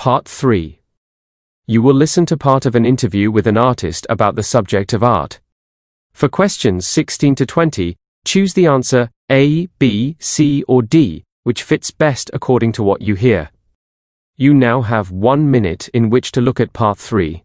Part 3. You will listen to part of an interview with an artist about the subject of art. For questions 16 to 20, choose the answer A, B, C, or D, which fits best according to what you hear. You now have 1 minute in which to look at Part 3.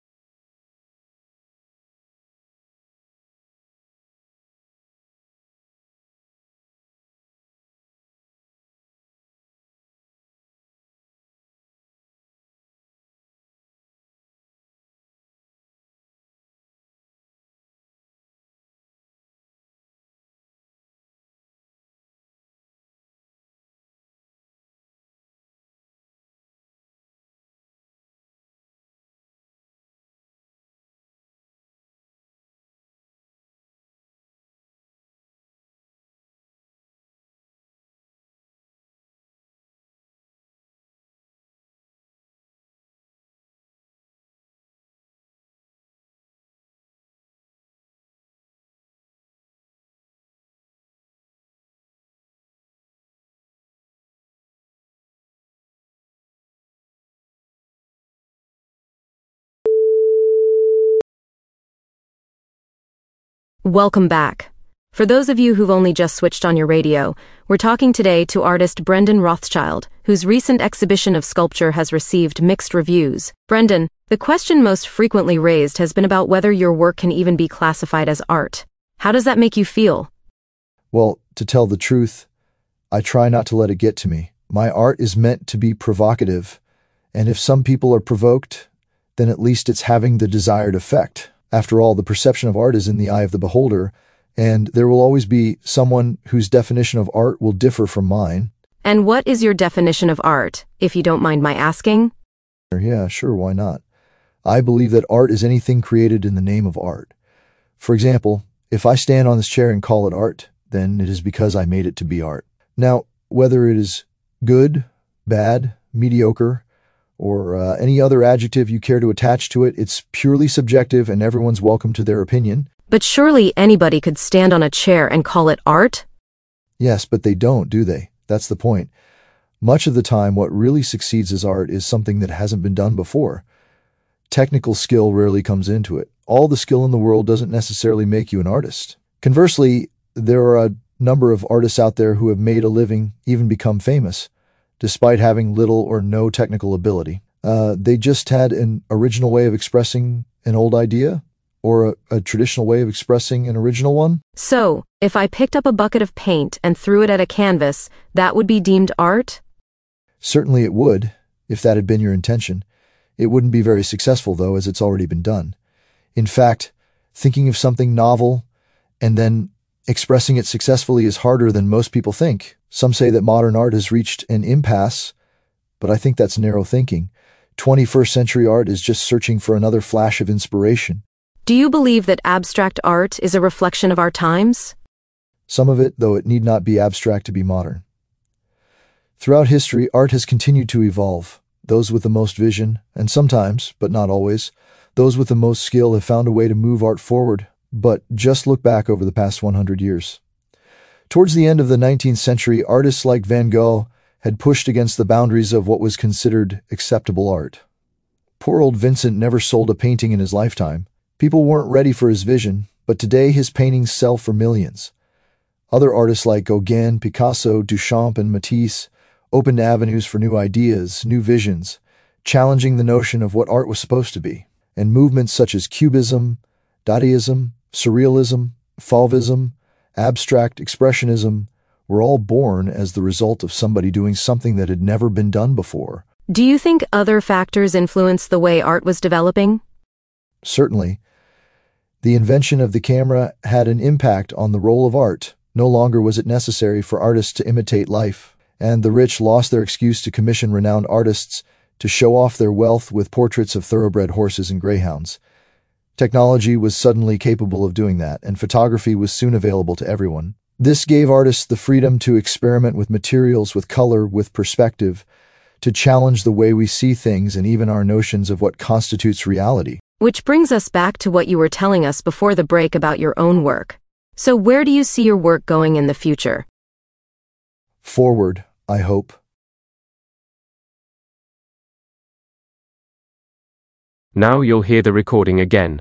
Welcome back. For those of you who've only just switched on your radio, we're talking today to artist Brendan Rothschild, whose recent exhibition of sculpture has received mixed reviews. Brendan, the question most frequently raised has been about whether your work can even be classified as art. How does that make you feel? Well, to tell the truth, I try not to let it get to me. My art is meant to be provocative, and if some people are provoked, then at least it's having the desired effect. After all, the perception of art is in the eye of the beholder, and there will always be someone whose definition of art will differ from mine. And what is your definition of art, if you don't mind my asking? Yeah, sure, why not? I believe that art is anything created in the name of art. For example, if I stand on this chair and call it art, then it is because I made it to be art. Now, whether it is good, bad, mediocre, or any other adjective you care to attach to it, it's purely subjective and everyone's welcome to their opinion. But surely anybody could stand on a chair and call it art? Yes, but they don't, do they? That's the point. Much of the time, what really succeeds as art is something that hasn't been done before. Technical skill rarely comes into it. All the skill in the world doesn't necessarily make you an artist. Conversely, there are a number of artists out there who have made a living, even become famous, despite having little or no technical ability. They just had an original way of expressing an old idea, or a traditional way of expressing an original one. So, if I picked up a bucket of paint and threw it at a canvas, that would be deemed art? Certainly it would, if that had been your intention. It wouldn't be very successful, though, as it's already been done. In fact, thinking of something novel and then expressing it successfully is harder than most people think. Some say that modern art has reached an impasse, but I think that's narrow thinking. 21st century art is just searching for another flash of inspiration. Do you believe that abstract art is a reflection of our times? Some of it, though it need not be abstract to be modern. Throughout history, art has continued to evolve. Those with the most vision, and sometimes, but not always, those with the most skill have found a way to move art forward. But just look back over the past 100 years. Towards the end of the 19th century, artists like Van Gogh had pushed against the boundaries of what was considered acceptable art. Poor old Vincent never sold a painting in his lifetime. People weren't ready for his vision, but today his paintings sell for millions. Other artists like Gauguin, Picasso, Duchamp, and Matisse opened avenues for new ideas, new visions, challenging the notion of what art was supposed to be. And movements such as Cubism, Dadaism, Surrealism, Fauvism, Abstract Expressionism were all born as the result of somebody doing something that had never been done before. Do you think other factors influenced the way art was developing? Certainly. The invention of the camera had an impact on the role of art. No longer was it necessary for artists to imitate life, and the rich lost their excuse to commission renowned artists to show off their wealth with portraits of thoroughbred horses and greyhounds. Technology was suddenly capable of doing that, and photography was soon available to everyone. This gave artists the freedom to experiment with materials, with color, with perspective, to challenge the way we see things and even our notions of what constitutes reality. Which brings us back to what you were telling us before the break about your own work. So where do you see your work going in the future? Forward, I hope. Now you'll hear the recording again.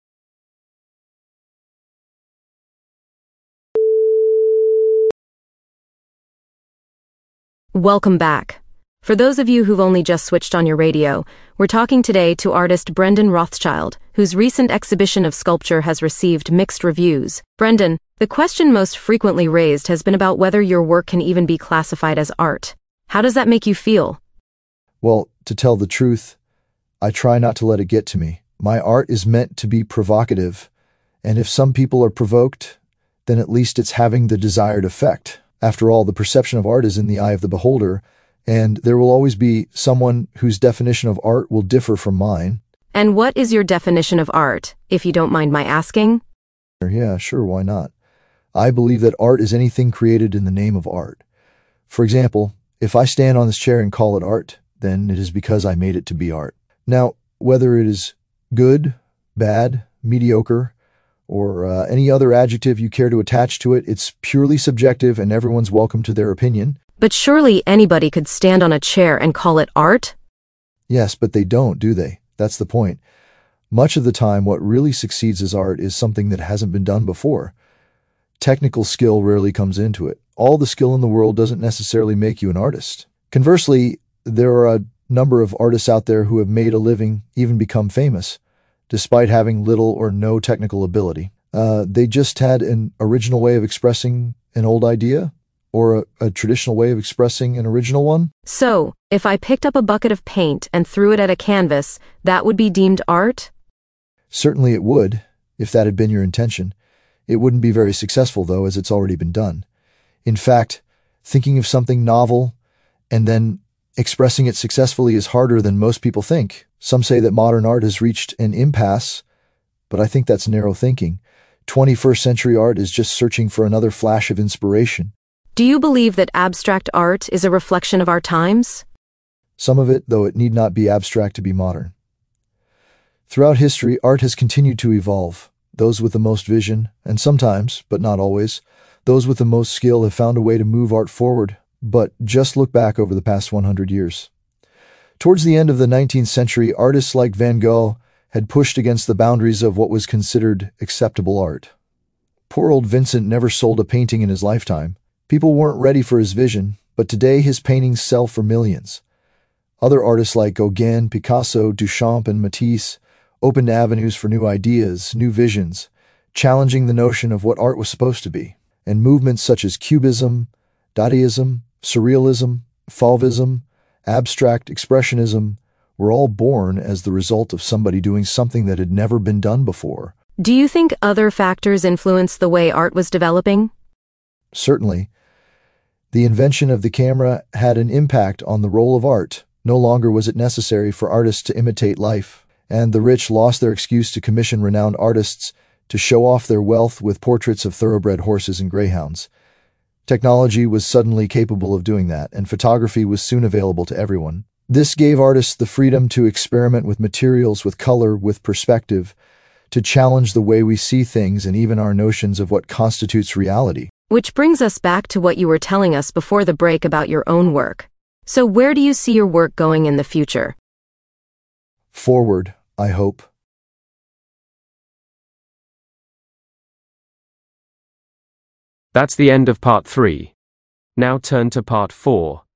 Welcome back. For those of you who've only just switched on your radio, we're talking today to artist Brendan Rothschild, whose recent exhibition of sculpture has received mixed reviews. Brendan, the question most frequently raised has been about whether your work can even be classified as art. How does that make you feel? Well, to tell the truth, I try not to let it get to me. My art is meant to be provocative, and if some people are provoked, then at least it's having the desired effect. After all, the perception of art is in the eye of the beholder, and there will always be someone whose definition of art will differ from mine. And what is your definition of art, if you don't mind my asking? Yeah, sure, why not? I believe that art is anything created in the name of art. For example, if I stand on this chair and call it art, then it is because I made it to be art. Now, whether it is good, bad, mediocre, or any other adjective you care to attach to it, it's purely subjective and everyone's welcome to their opinion. But surely anybody could stand on a chair and call it art? Yes, but they don't, do they? That's the point. Much of the time, what really succeeds as art is something that hasn't been done before. Technical skill rarely comes into it. All the skill in the world doesn't necessarily make you an artist. Conversely, there are a number of artists out there who have made a living, even become famous, despite having little or no technical ability. They just had an original way of expressing an old idea, or a traditional way of expressing an original one. So, if I picked up a bucket of paint and threw it at a canvas, that would be deemed art? Certainly it would, if that had been your intention. It wouldn't be very successful, though, as it's already been done. In fact, thinking of something novel and then expressing it successfully is harder than most people think. Some say that modern art has reached an impasse, but I think that's narrow thinking. 21st century art is just searching for another flash of inspiration. Do you believe that abstract art is a reflection of our times? Some of it, though it need not be abstract to be modern. Throughout history, art has continued to evolve. Those with the most vision, and sometimes, but not always, those with the most skill have found a way to move art forward. But just look back over the past 100 years. Towards the end of the 19th century, artists like Van Gogh had pushed against the boundaries of what was considered acceptable art. Poor old Vincent never sold a painting in his lifetime. People weren't ready for his vision, but today his paintings sell for millions. Other artists like Gauguin, Picasso, Duchamp, and Matisse opened avenues for new ideas, new visions, challenging the notion of what art was supposed to be. And movements such as Cubism, Dadaism, Surrealism, Fauvism, Abstract Expressionism were all born as the result of somebody doing something that had never been done before. Do you think other factors influenced the way art was developing? Certainly. The invention of the camera had an impact on the role of art. No longer was it necessary for artists to imitate life, and the rich lost their excuse to commission renowned artists to show off their wealth with portraits of thoroughbred horses and greyhounds. Technology was suddenly capable of doing that, and photography was soon available to everyone. This gave artists the freedom to experiment with materials, with color, with perspective, to challenge the way we see things and even our notions of what constitutes reality. Which brings us back to what you were telling us before the break about your own work. So where do you see your work going in the future? Forward, I hope. That's the end of part 3. Now turn to part 4.